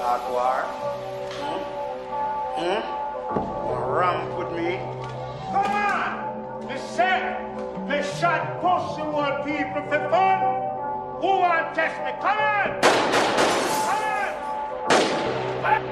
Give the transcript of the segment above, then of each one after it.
Hot war? Ramp with me? Come on! Me said, me shot pussy old people for fun. Who want test me? Come on! Come on!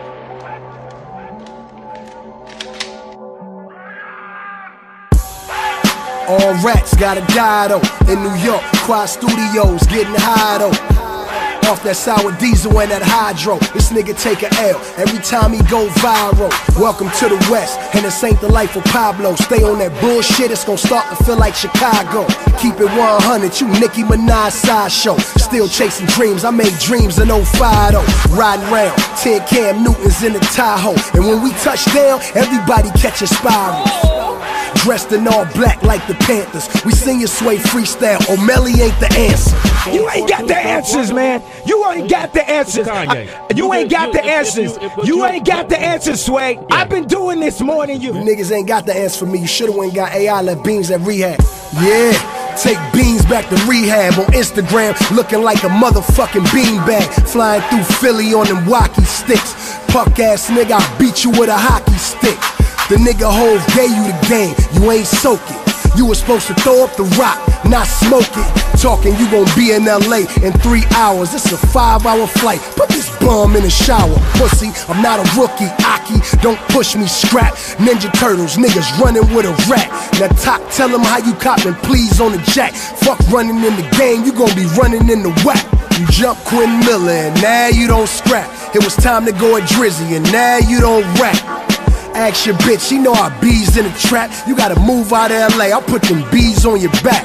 All rats gotta die though. In New York, Quad Studios getting high though. Off that sour diesel and that hydro. This nigga take a L every time he go viral. Welcome to the West, and this ain't the life of Pablo. Stay on that bullshit, it's gon' start to feel like Chicago. Keep it 100, you Nicki Minaj sideshow. Still chasing dreams, I made dreams in 05 though. Riding round, 10 Cam Newtons in the Tahoe. And when we touch down, everybody catching spirals. Dressed in all black like the Panthers. We sing your sway freestyle. O'Malley ain't the answer. You ain't got the answers, man. You ain't got the answers. You ain't got the answers. You ain't got the answers, Sway. I've been doing this more than you. You niggas ain't got the answer for me. You should've went and got AI left beans at rehab. Yeah. Take beans back to rehab on Instagram, looking like a motherfucking beanbag. Flying through Philly on them walkie sticks. Punk ass nigga, I beat you with a hockey stick. The nigga Hov gave you the game, you ain't soak it. You was supposed to throw up the rock, not smoke it. Talking you gon' be in LA in 3 hours. It's a 5-hour flight. Put this bum in the shower, pussy. I'm not a rookie, Aki. Don't push me, scrap. Ninja Turtles, niggas running with a rat. Now talk, tell them how you copping, please on the jack. Fuck running in the game, you gon' be running in the whack. You jump Quinn Miller and now you don't scrap. It was time to go at Drizzy and now you don't rap. Ask your bitch, she know our bees in the trap. You gotta move out of LA, I'll put them bees on your back.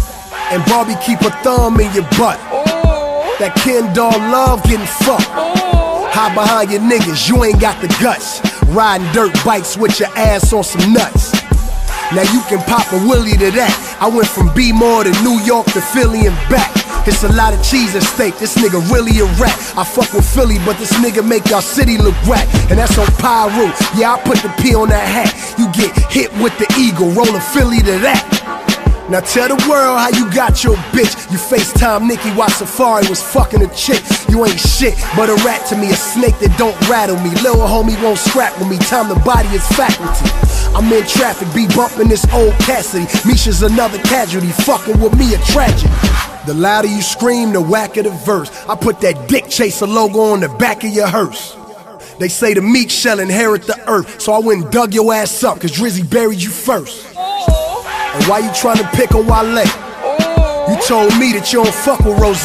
And Barbie keep a thumb in your butt. That Ken doll love getting fucked. Hide behind your niggas, you ain't got the guts. Riding dirt bikes with your ass on some nuts. Now you can pop a willy to that. I went from B-More to New York to Philly and back. It's a lot of cheese at stake, this nigga really a rat. I fuck with Philly, but this nigga make y'all city look whack. And that's on Pyro, yeah, I put the P on that hat. You get hit with the eagle, roll a Philly to that. Now tell the world how you got your bitch. You FaceTime Nicki while Safari was fucking a chick. You ain't shit, but a rat to me, a snake that don't rattle me. Little homie won't scrap with me, time to body is faculty. I'm in traffic, be bumping this old Cassidy. Misha's another casualty, fucking with me a tragedy. The louder you scream, the whacker the verse. I put that Dick Chaser logo on the back of your hearse. They say the meek shall inherit the earth, so I went and dug your ass up, cause Drizzy buried you first. And why you tryna pick on Wale? You told me that you don't fuck with Rose.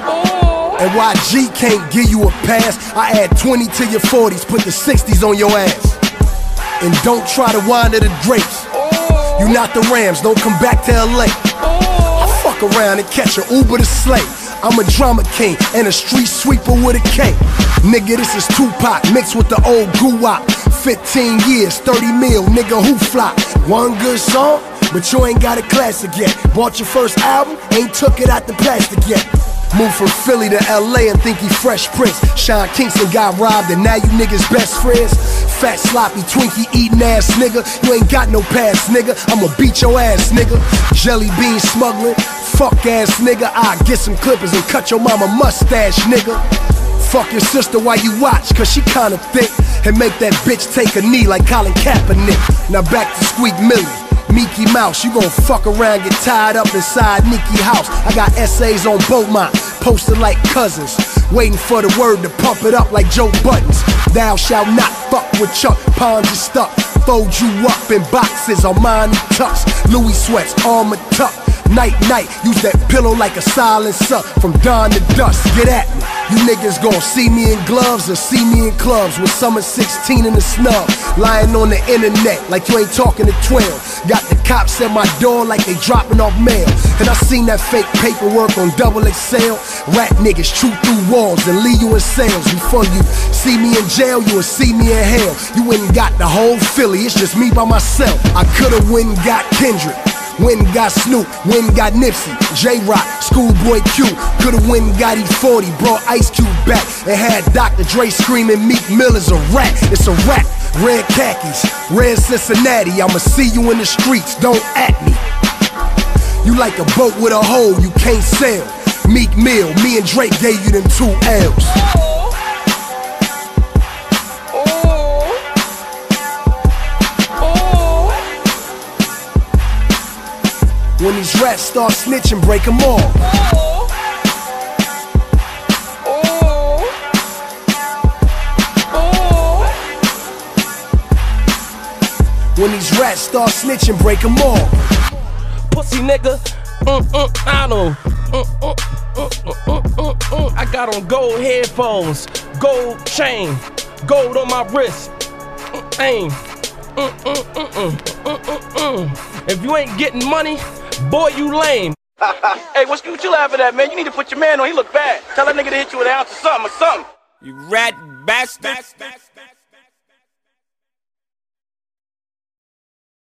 And why G can't give you a pass? I add 20 to your 40s, put the 60s on your ass. And don't try to wander the grapes. You not the Rams, don't come back to LA. Fuck around and catch an Uber to Slay. I'm a drama king and a street sweeper with a K. Nigga, this is Tupac mixed with the old goo-wop. 15 years, 30 mil, nigga, who flop? One good song, but you ain't got a classic yet. Bought your first album, ain't took it out the plastic yet. Moved from Philly to LA and think he Fresh Prince. Sean Kingston got robbed and now you niggas best friends. Fat sloppy Twinkie eating ass nigga. You ain't got no past nigga, I'ma beat your ass nigga. Jelly bean smuggling, fuck ass nigga. I get some clippers and cut your mama mustache nigga. Fuck your sister while you watch, cause she kinda thick. And make that bitch take a knee like Colin Kaepernick. Now back to Squeak Millie. Mickey Mouse, you gon' fuck around, get tied up inside Nicki house. I got essays on Beaumont, posted like cousins, waiting for the word to pump it up like Joe Buttons. Thou shalt not fuck with Chuck, Ponds is stuck. Fold you up in boxes, Armani tucks, Louis sweats, armor tuck. Night, night, use that pillow like a silencer. From dawn to dusk, get at me. You niggas gon' see me in gloves or see me in clubs with summer 16 in the snub. Lying on the internet like you ain't talking to 12. Got the cops at my door like they dropping off mail. And I seen that fake paperwork on XXL. Rat niggas chew through walls and leave you in cells. Before you see me in jail, you will see me in hell. You ain't got the whole Philly, it's just me by myself. I could've went and got Kendrick, went and got Snoop, went and got Nipsey, J-Rock, Schoolboy Q. Could've went and got E40, brought Ice Cube back, and had Dr. Dre screaming Meek Mill is a rat. It's a rap. Red khakis, red Cincinnati. I'ma see you in the streets, don't at me. You like a boat with a hole, you can't sail. Meek Mill, me and Drake gave you them 2 L's. When these rats start snitching, break them off. When these rats start snitching, break them off. Pussy nigga, I don't. I got on gold headphones, gold chain, gold on my wrist. Aim. If you ain't getting money, boy, you lame. Hey, what you laughing at, man? You need to put your man on. He look bad. Tell that nigga to hit you with an ounce of something or something. You rat bastard.